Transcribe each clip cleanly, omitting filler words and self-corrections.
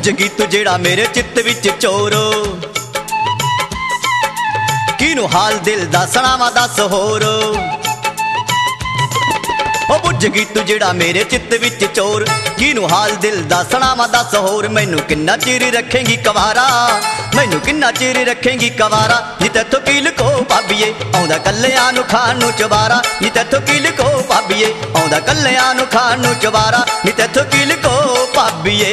बुझ गई तू जेड़ा मेरे चित्त विच चोर किनू हाल दिल दा सुणावां दस होर बुझ गई तू जेड़ा मेरे चित्त विच चोर किनू हाल दिल दा सुणावां दस होर मैनू किन्ना चिर रखेंगी कवारा मैनू किन्ना चिर रखेंगी कवारा नी तैथों की लुको भाबीए आउंदा कल्लियां नू खाण नू चबारा नी तैथों की लुको भाबीए आउंदा कल्लियां नू खाण नू चबारा नी तैथों की लुको भाबीए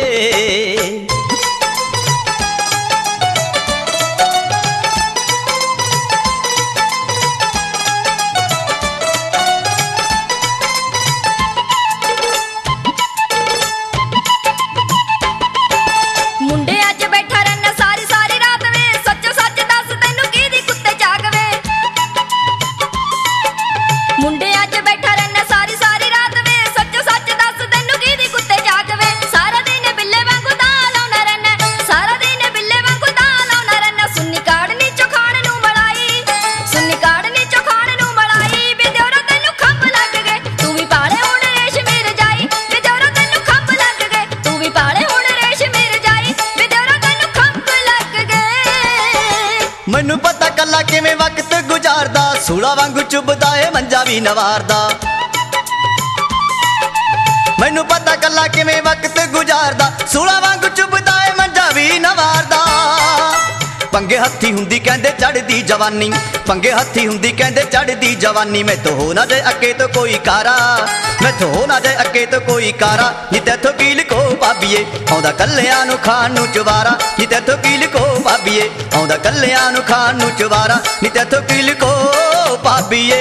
मैनू पता कल्ला किवें वक्त गुजारदा सूला वांगू चुभदा ए मंजा भी नवारदा मैनू पता कल्ला किवें वक्त गुजारदा सूला वांगू चुभदा ए मंजा भी नवारदा पंगे हत्थी हुंदी कहंदे चढ़दी जवानी पंगे हत्थी हुंदी कहंदे चढ़दी जवानी मैं तो हो ना जाए अगे तो कोई कारा मैं तो हो ना जाए अगे तो कोई कारा नी तैथों की लुको भाबीए आउंदा कल्लियां नू खाण नू चबारा नी तैथों की लुको भाबीए आउंदा कल्लियां नू खाण नू चबारा नी तैथों की लुको भाबीए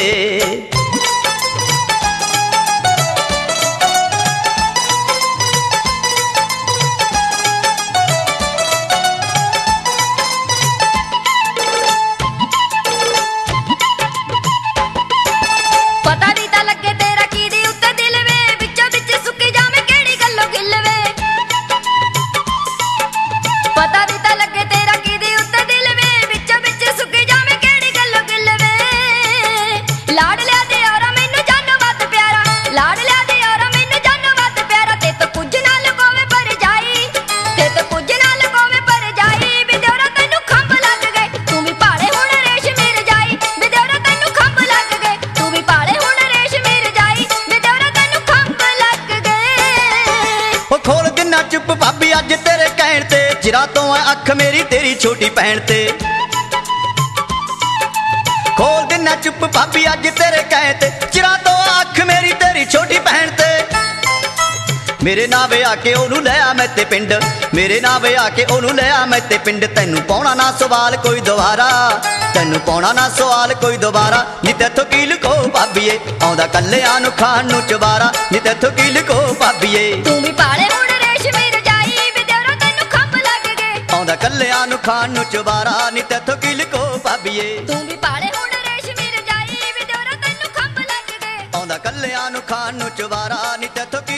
चुप भाभी अज तेरे कहण ते चिरा तो है अख मेरी तेरी छोटी भैन ते खोल देना चुप भाभी अज तेरे कहण ते चिरा तो है अख मेरी तेरी छोटी भैन ते मेरे नावे आके ओनू ले आ मैं ते पिंड मेरे नावे आके ओनू ले आ मैं ते पिंड तैनू पाउणा ना सवाल कोई दोबारा तैनू पाउणा ना सवाल कोई दोबारा नी तैथों की लुको भाबीए आउंदा कल्लियां नू खाण नू चबारा नी तैथों की लुको भाबीए तू भी पाले हुण रेशमी रजाई वे देवरा तैनू खंभ लग गए आउंदा कल्लियां नू खाण नू चबारा नी तैथों की लुको भाबीए तू भी पाले हुण रेशमी रजाई वे देवरा तैनू खंभ लग गए आउंदा कल्लियां नू खाण नू चबारा नी तैथों